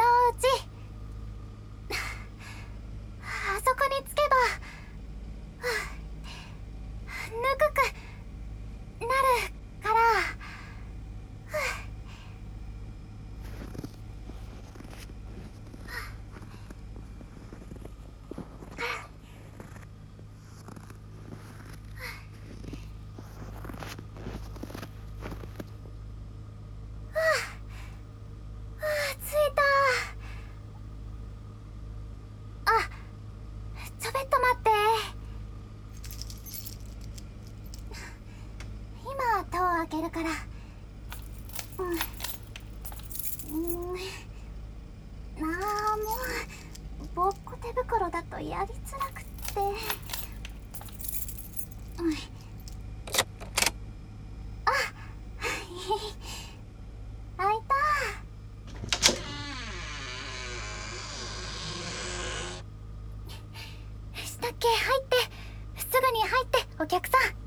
ちあそこに着けばぬくくなるから。着いた。あ、ちょびっと待って。今戸を開けるから。ああ、もうぼっこ手袋だとやりづらくって。あ開いた。したっけ。入って、すぐに入って、お客さん。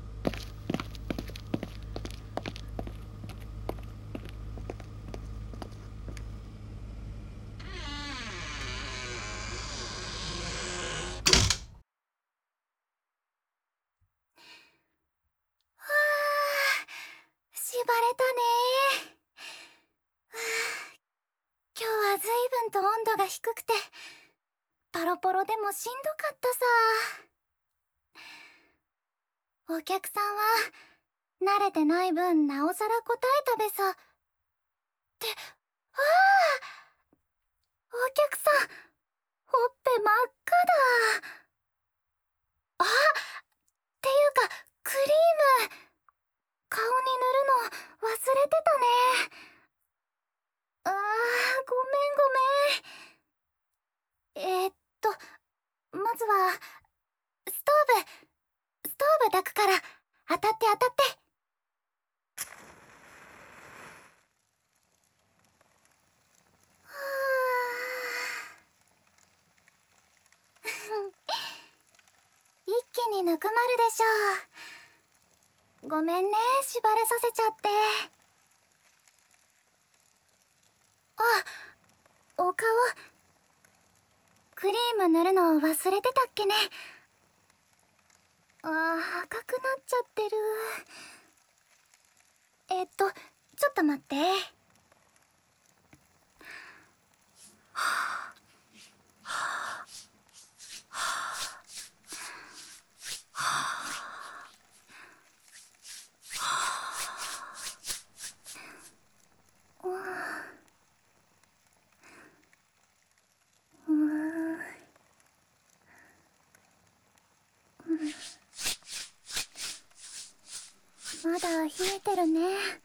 縛れたね。今日は随分と温度が低くてパロポロでもしんどかったさ。お客さんは慣れてない分なおさら答えたべさ。って、ああ、お客さんほっぺ真っ赤だ。あ、っていうかクリーム顔に塗るの忘れてたね。あー、ごめんごめん。まずはストーブ炊くから当たって当たって。はあ一気にぬくまるでしょう。ごめんね、縛れさせちゃって。あ、お顔クリーム塗るの忘れてたっけね。赤くなっちゃってる。ちょっと待って。まだ冷えてるね。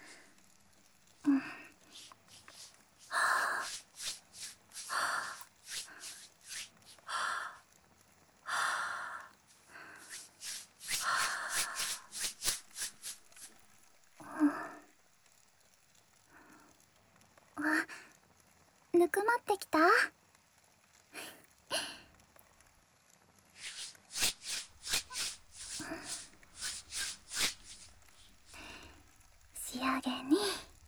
ぬくまってきた？仕上げに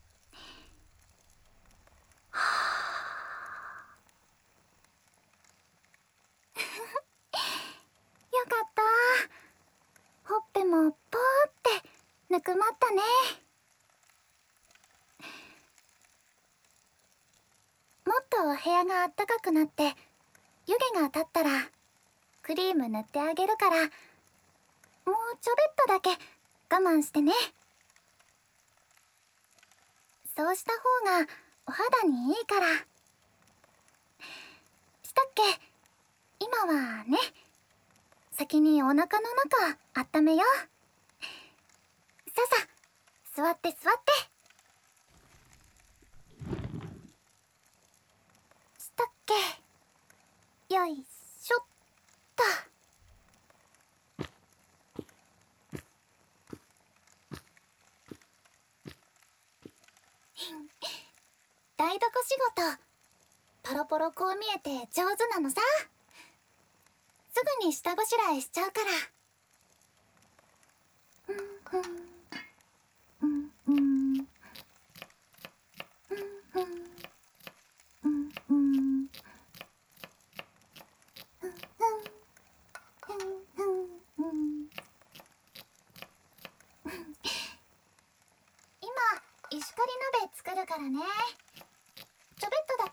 よかった。ほっぺもポーってぬくまったね。もっと部屋があったかくなって湯気が立ったらクリーム塗ってあげるから、もうちょびっとだけ我慢してね。そうした方がお肌にいいから。したっけ？今はね、先にお腹の中温めよう。さあさあ、座って座って。したっけ？よいしょっと。台所仕事パロポロこう見えて上手なのさ。すぐに下ごしらえしちゃうから。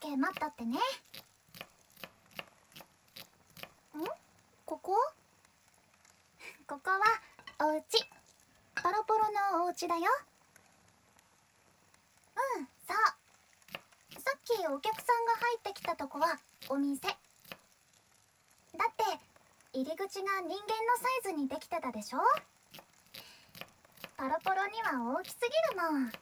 け待っとってね。ここここはおうち。パロポロのおうちだよ。そう。さっきお客さんが入ってきたとこはお店だって。入り口が人間のサイズにできてたでしょ。パロポロには大きすぎるもん。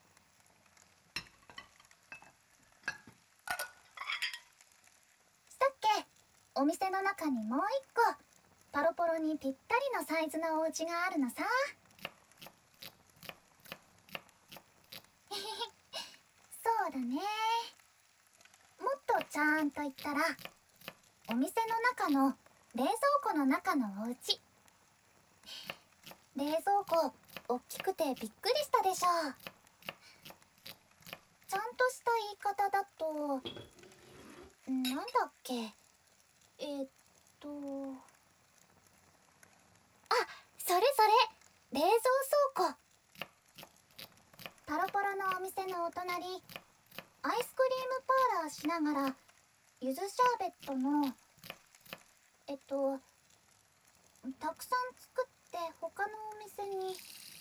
したっけ。お店の中にもう一個パロポロにぴったりのサイズのお家があるのさ。そうだね。もっとちゃんと言ったら、お店の中の冷蔵庫の中のお家。冷蔵庫おっきくてびっくりしたでしょ。ちゃんとした言い方だとなんだっけ。あ、それ冷蔵倉庫。パロポロのお店のお隣、アイスクリームパーラーしながらゆずシャーベットのたくさん作って他のお店に。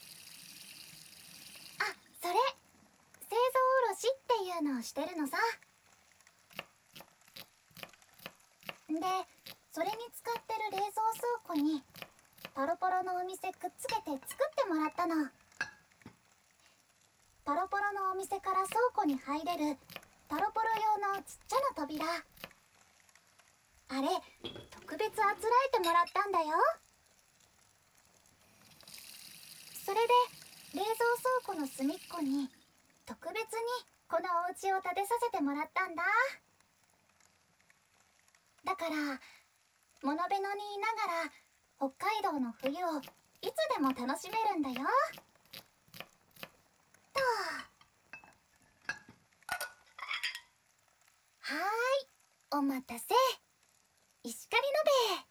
あ、それ製造卸っていうのをしてるのさ。で、それに使ってる冷蔵倉庫にパロポロのお店くっつけて作ってもらったの。パロポロのお店から倉庫に入れるパロポロ用のちっちゃな扉。あれ特別あつらえてもらったんだよ。それで冷蔵倉庫の隅っこに特別にこのお家を建てさせてもらったんだ。だからモノベノにいながら北海道の冬をいつでも楽しめるんだよ。と。はーい、お待たせ。石狩鍋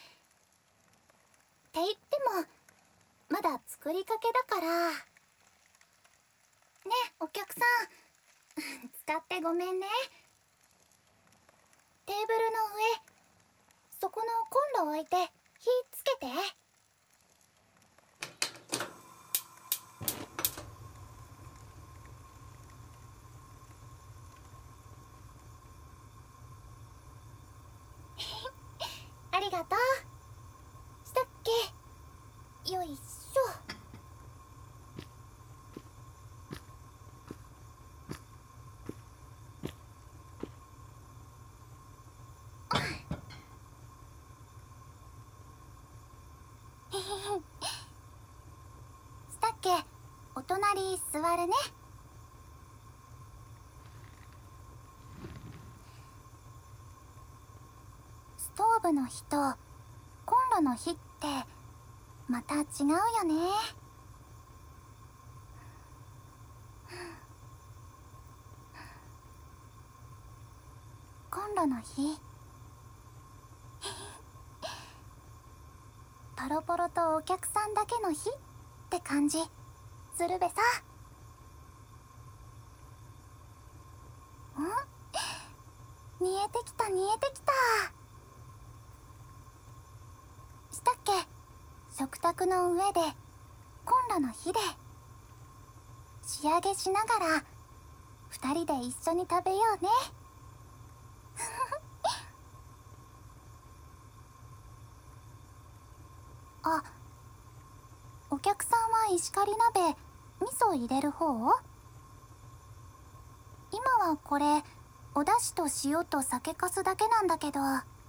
って言ってもまだ作りかけだから。ね、お客さん使ってごめんね。テーブルの上、そこのコンロ置いて火つけて。ありがとう。したっけ。よいしょ。したっけ。お隣座るね。ストーブの火とコンロの火ってまた違うよね。コンロの火パロポロとお客さんだけの火って感じするべさ。見えてきた見えてきた。したっけ。食卓の上でコンロの火で仕上げしながら2人で一緒に食べようね。あ、お客さんは石狩鍋味噌入れる方？今はこれお出汁と塩と酒粕だけなんだけど。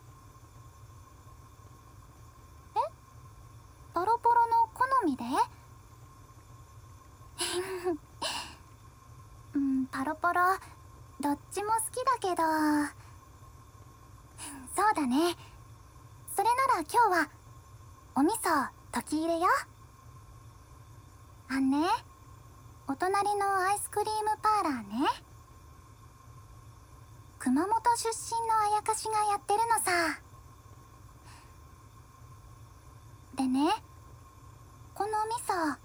パロポロの好みでパロポロどっちも好きだけど。そうだね。それなら今日はお味噌溶き入れよ。ね、お隣のアイスクリームパーラーね、熊本出身のあやかしがやってるのさ。でね、この味噌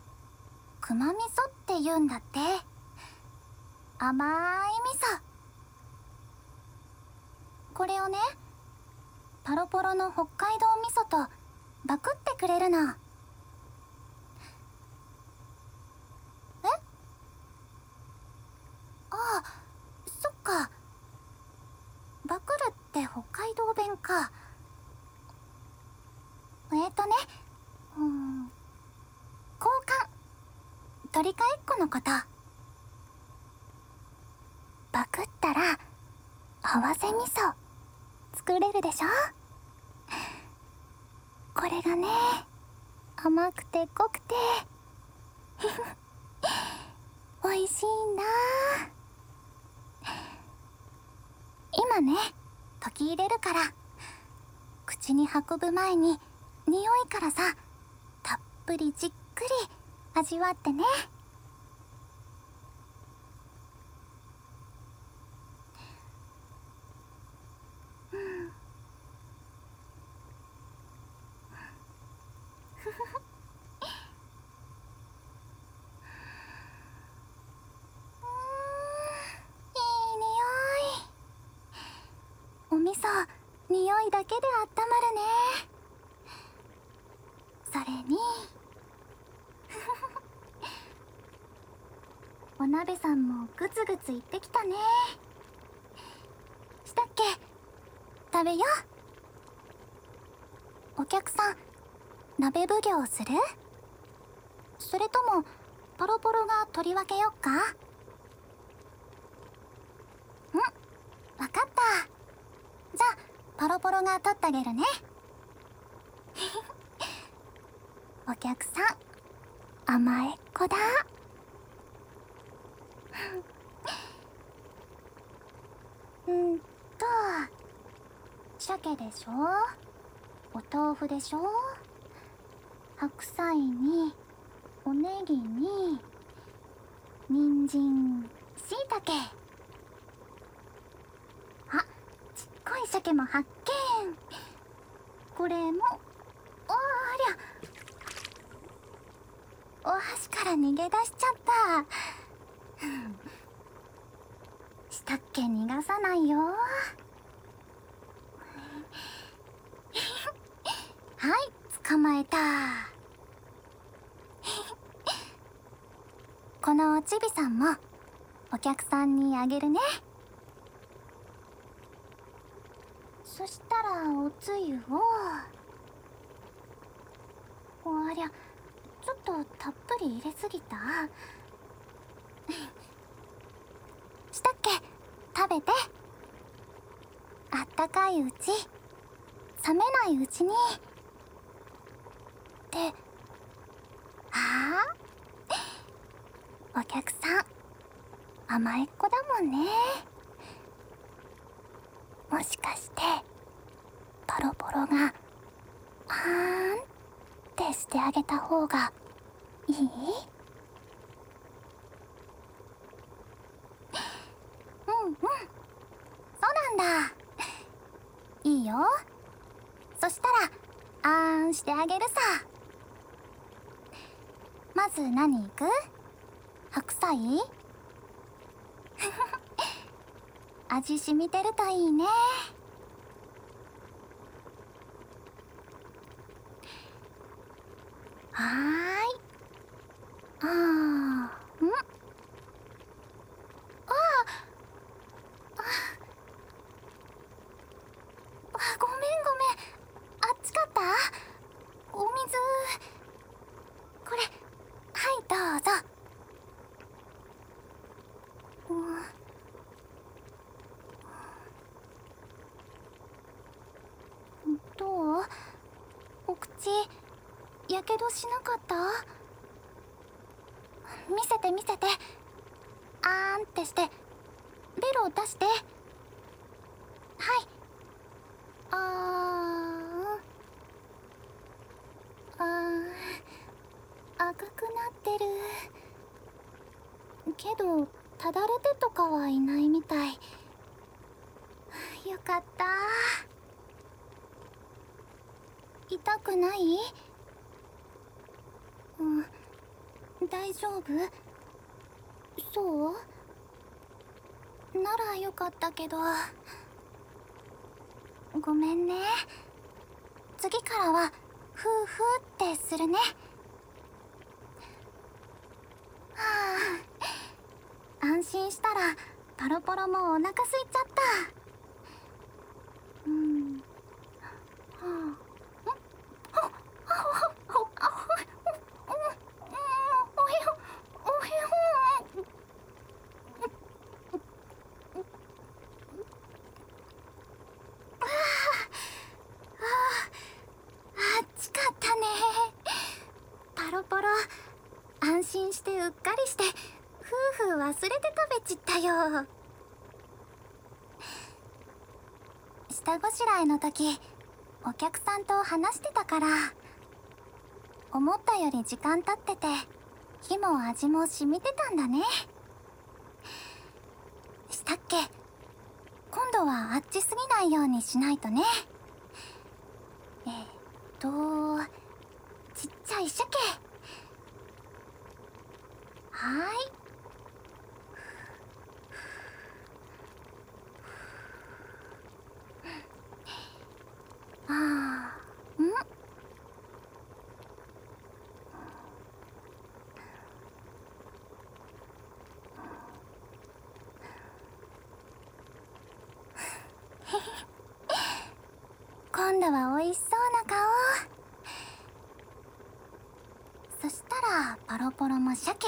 熊味噌って言うんだって。甘い味噌。 これをね、パロポロの北海道味噌とバクってくれるの。え？ああ、そっか。バクるって北海道弁か。ね、交換、取り替えっこのこと。バクったら合わせ味噌作れるでしょ。これがね、甘くて濃くて美味しいんだ。今ね、溶き入れるから、口に運ぶ前に匂いからさ、たっぷりじっくり味わってね。いい匂い。お味噌、匂いだけであったまるね。それにお鍋さんもグツグツ言ってきたね。したっけ？食べよう。お客さん、鍋奉行する？それともポロポロが取り分けよっか？わかった。じゃあポロポロが取ってあげるね。お客さん、甘えっ子だ。うんと、鮭でしょ、お豆腐でしょ、白菜におネギに人参、しいたけ。あ、ちっこい鮭も発見。これも、おーりゃ、お箸から逃げ出しちゃった。したっけ逃がさないよ。はい、捕まえた。このちびさんもお客さんにあげるね。そしたらおつゆを、おりゃ、ちょっとたっぷり入れすぎた。したっけ食べて。あったかいうち、冷めないうちに。ってお客さん、甘えっ子だもんね。もしかしてポロポロがあーんってしてあげた方がいい？そうなんだ。いいよ。そしたらあーんしてあげるさ。まず何いく？白菜？味染みてるといいね。はーい。ごめん。あっちかった？お水。これ、はいどうぞ。どう？お口、やけどしなかった？見せて。あーんってして、ベロ出して。はい。赤くなってる。けど、ただれてとかはいないみたい。よかった。痛くない？大丈夫？そう？ならよかったけど。 ごめんね。次からはフーフーってするね。はあ、安心したらパロポロもお腹空いちゃった。はあ。あっちかったね。パロポロ、安心してうっかりして夫婦忘れて食べちったよ。下ごしらえの時お客さんと話してたから、思ったより時間経ってて火も味も染みてたんだね。したっけ。今度はあっちすぎないようにしないとね。ちっちゃい鮭。はーい。今度は美味しそうな顔。そしたらパロポロも鮭。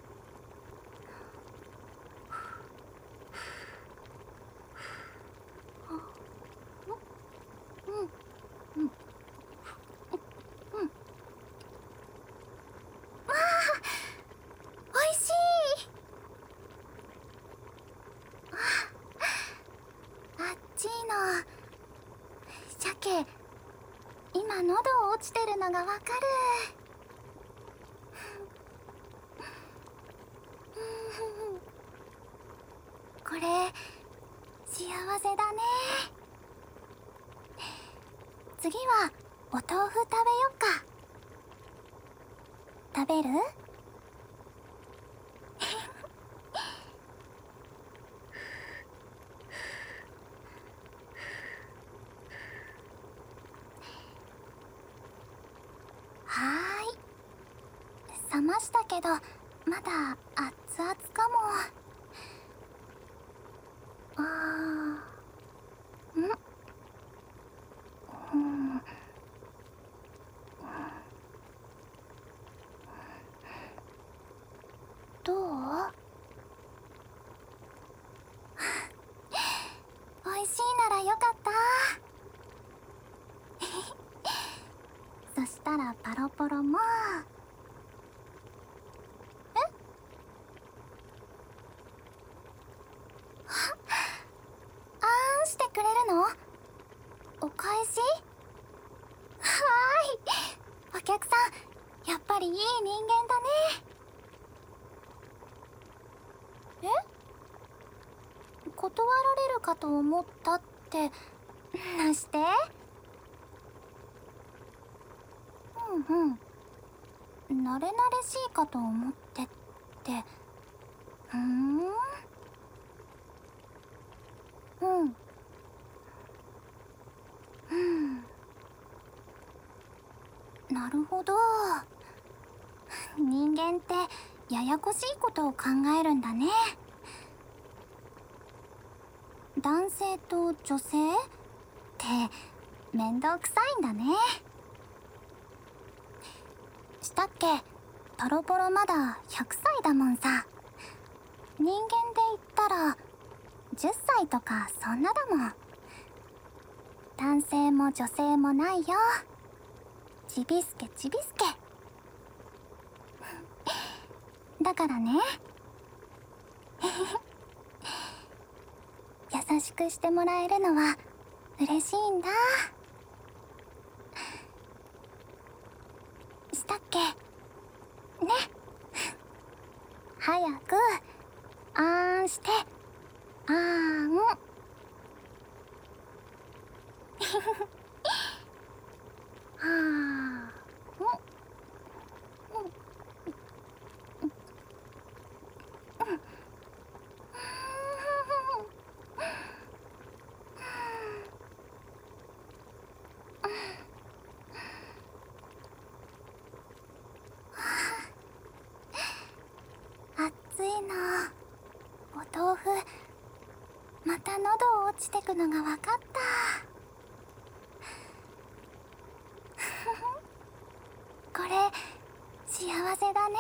美味しい。あっちの鮭、今喉落ちてるのがわかる。これ幸せだね。次はお豆腐食べよっか。食べる？はーい。冷ましたけどまだ熱々かも。どう？美味しいならよかった。そしたらパロポロも。あんしてくれるの？お返し？はーい。お客さん、やっぱりいい人間だね。断られるかと思ったってなして？慣れ慣れしいかと思ってって。なるほど。人間ってややこしいことを考えるんだね。男性と女性って面倒くさいんだね。したっけ。パロポロまだ100歳だもんさ。人間で言ったら10歳とかそんなだもん。男性も女性もないよ。ちびすけちびすけ。だからね。優しくしてもらえるのは嬉しいんだ。したっけね。早くあーんして。あーん。はーと落ちてくのが分かった。これ幸せだね。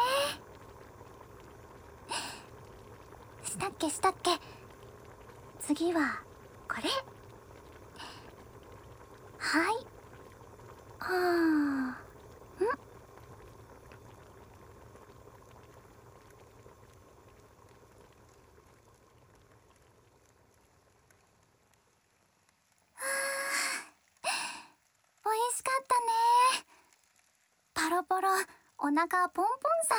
したっけ。次はこれ。はい。はあ。美味しかったね。パロポロ、お腹ポンポンさ。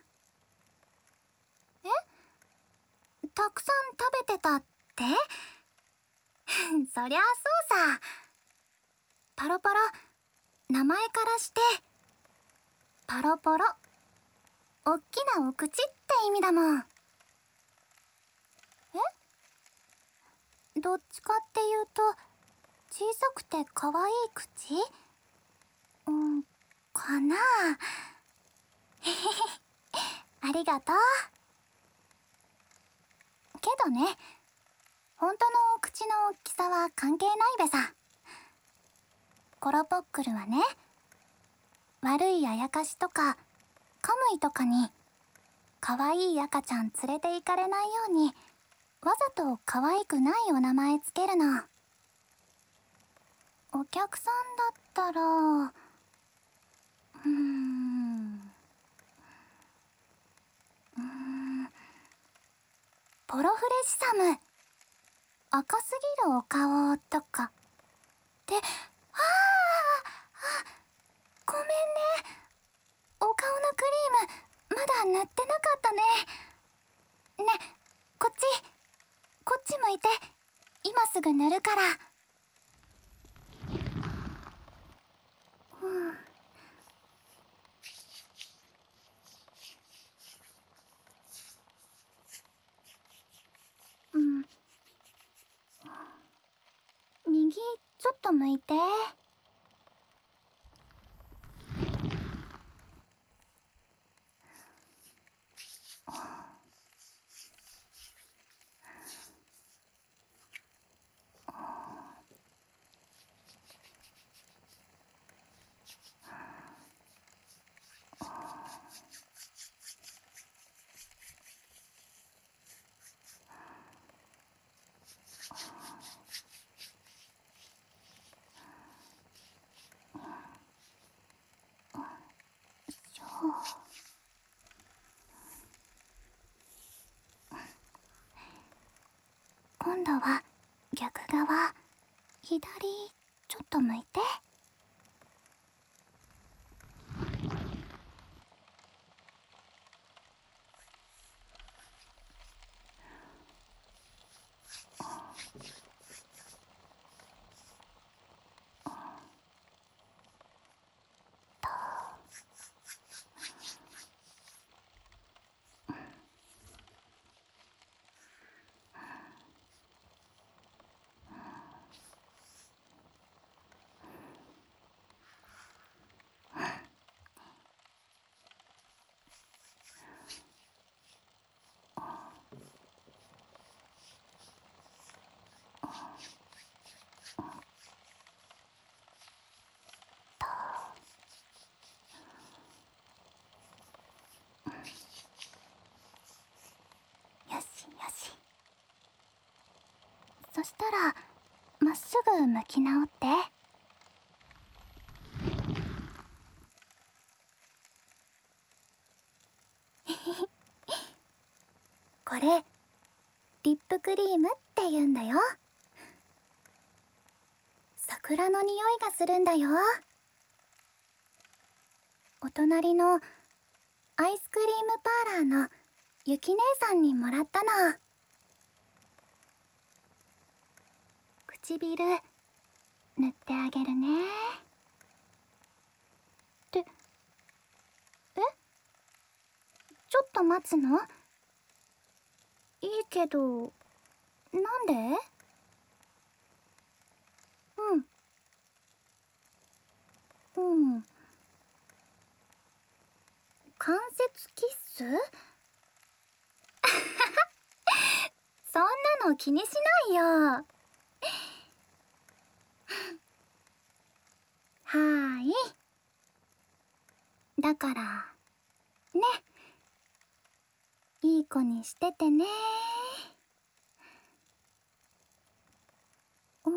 たくさん食べてたって？そりゃそうさ。パロポロ、名前からしてパロポロ、おっきなお口って意味だもん。どっちかっていうと小さくて可愛い口？かな。ありがとう。けどね、本当のお口の大きさは関係ないべさ。コロポックルはね、悪いあやかしとかカムイとかに可愛い赤ちゃん連れて行かれないようにわざと可愛くないお名前つけるの。お客さんだったらポロフレシサム、赤すぎるお顔とかで、ごめんね。お顔のクリームまだ塗ってなかったね。ね、こっち向いて。今すぐ塗るから。右ちょっと向いて。今度は逆側、左ちょっと向いて。よしよし。そしたらまっすぐ向き直って。これリップクリームって言うんだよ。桜の匂いがするんだよ。お隣のアイスクリームパーラーのゆき姉さんにもらったの。唇塗ってあげるね。ってちょっと待つの？いいけど、なんで？うん。関節キッス？そんなの気にしないよ。 だからね、いい子にしててね。うん、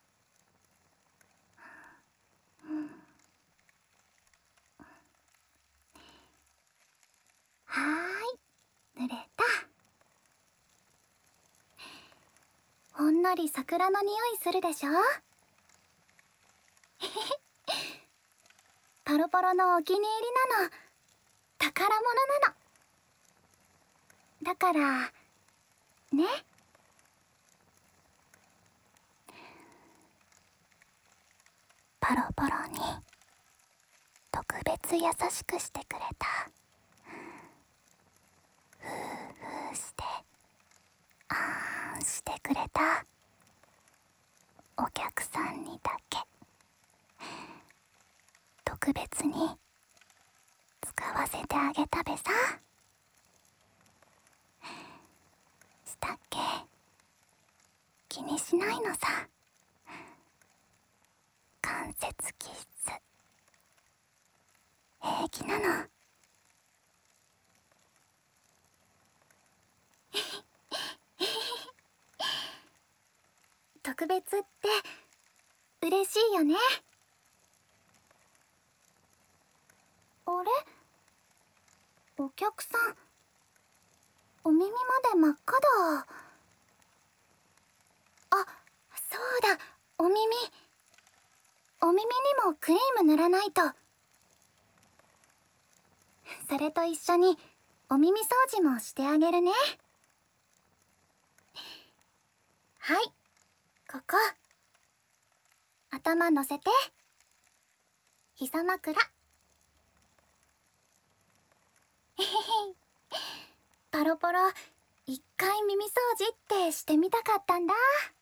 はーい、濡れた。ほんのり桜の匂いするでしょ。パロポロのお気に入りなの。宝物なの。だからね。パロポロに特別優しくしてくれた。ふーふーしてあーんしてくれたお客さんにだけ特別に使わせてあげたべさ。したっけ？気にしないのさ。関節キッス平気なの。特別って嬉しいよね。あれ、お客さんお耳まで真っ赤だ。あ、そうだ、お耳にもクリーム塗らないと。それと一緒にお耳掃除もしてあげるね。はい、ここ頭乗せて。膝枕。へへへ。パロポロ、一回耳掃除ってしてみたかったんだ。